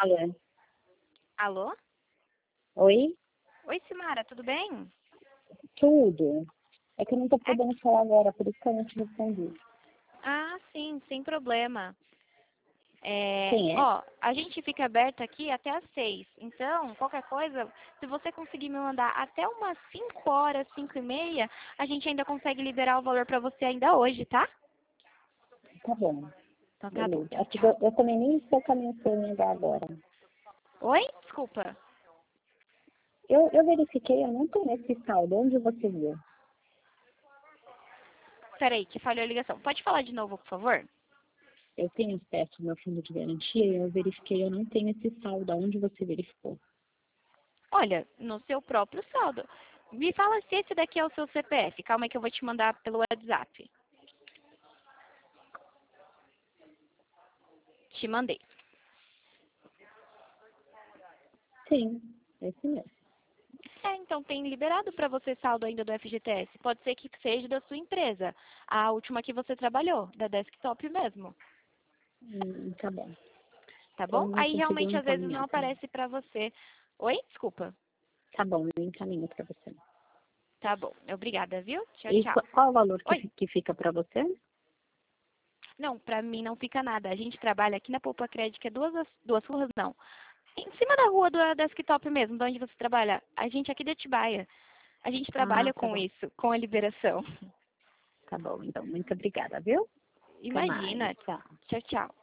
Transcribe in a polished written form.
Alô? Alô? Oi? Oi, Simara, tudo bem? Tudo. É que eu não tô É- podendo falar agora, por isso que eu não te respondi. Ah, sim, sem problema. Quem é? A gente fica aberta aqui até às 6. Então, qualquer coisa, se você conseguir me mandar até umas 5 horas, 5 e meia, a gente ainda consegue liberar o valor para você ainda hoje, tá? Tá bom. Então tá bom, Beleza. É tchau, que tchau. eu também nem estou com a minha senha agora. Oi? Desculpa. Eu verifiquei, eu não tenho esse saldo. Onde você viu? Peraí, que falhou a ligação. Pode falar de novo, por favor? Eu tenho acesso ao meu fundo de garantia e eu verifiquei, eu não tenho esse saldo. Onde você verificou? Olha, no seu próprio saldo. Me fala se esse daqui é o seu CPF. Calma aí que eu vou te mandar pelo WhatsApp. Te mandei. Sim, esse mesmo. Então tem liberado para você saldo ainda do FGTS. Pode ser que seja da sua empresa, a última que você trabalhou, da desktop mesmo, Tá bom. tá Então bom? eu não Aí consigo realmente às vezes não encaminhar para mim. aparece para você. Oi? Desculpa. Tá bom, eu encaminho para você. Tá bom. Obrigada, viu? Tchau, E tchau. qual o valor Oi? que fica para você? Não, para mim não fica nada. A gente trabalha aqui na Poupa Crédito, que é duas ruas, não. Em cima da rua do desktop mesmo, de onde você trabalha. A gente aqui de Atibaia. A gente Ah, trabalha tá com bom. isso, com a liberação. Tá bom, então. Muito obrigada, viu? Até mais. Imagina. Tchau. Tchau, tchau.